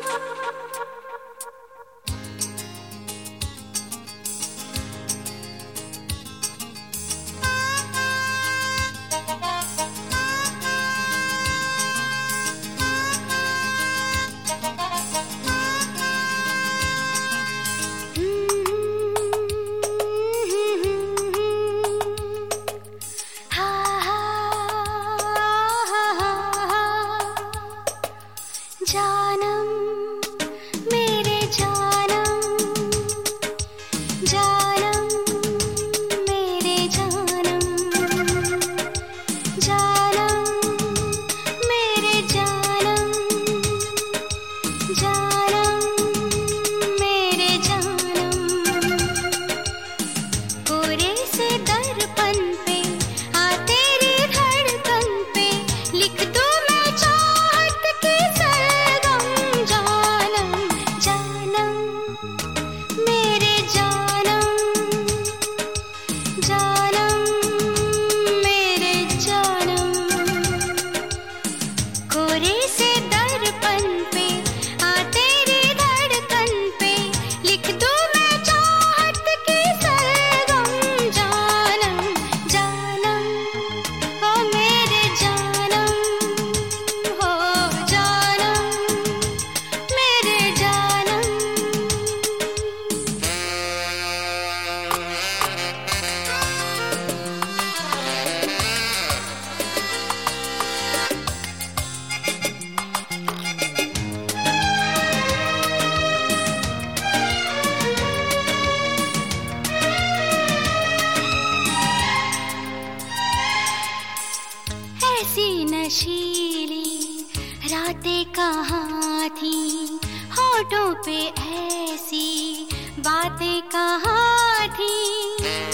जानम मेरे जानम, जानम मेरे जानम, जानम मेरे जानम, जानम मेरे जानम। कोरे से दर्पण पे आ तेरी धड़कन पे लिख दूं मैं चाहत की सरगम। जानम जानम मेरे जानम, जानम मेरे जानम। कोरे से दर्पण पे आ तेरी धड़कन पे लिख दूं मैं चाहत की सरगम। जानम जानम ओ मेरे जानम, हो जानम मेरे जानम। ऐसी नशीली रातें कहाँ थी, होठों पे ऐसी बातें कहाँ थी।